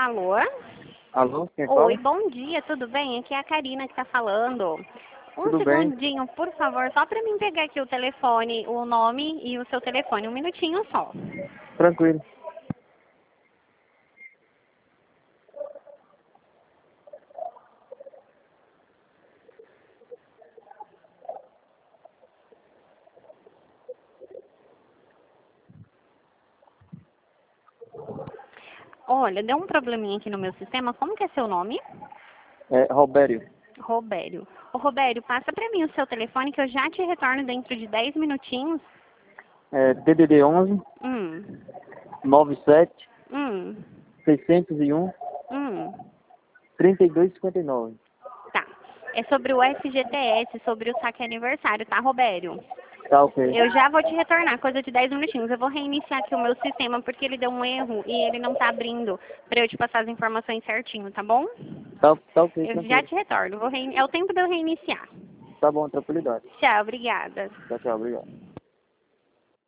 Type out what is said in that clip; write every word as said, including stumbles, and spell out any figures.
Alô? Alô, quem Oi, fala? bom dia, tudo bem? Aqui é a Karina que tá falando. Um Tudo bem? segundinho, por favor, só para mim pegar aqui o telefone, o nome e o seu telefone. Um minutinho só. Tranquilo. Olha, deu um probleminha aqui no meu sistema. Como que é seu nome? É, Robério. Robério. Ô, Robério, passa para mim o seu telefone que eu já te retorno dentro de dez minutinhos. É, D D D onze, Hum, noventa e sete, hum, seiscentos e um, hum. trinta e dois cinquenta e nove. Tá. É sobre o F G T S, sobre o saque aniversário, tá, Robério? Tá ok. Eu já vou te retornar, coisa de dez minutinhos. Eu vou reiniciar aqui o meu sistema porque ele deu um erro e ele não tá abrindo para eu te passar as informações certinho, tá bom? Tá, tá ok, Eu já tranquilo. te retorno. Vou rein... É o tempo de eu reiniciar. Tá bom, tranquilidade. Tchau, obrigada. Tchau, tchau, obrigado.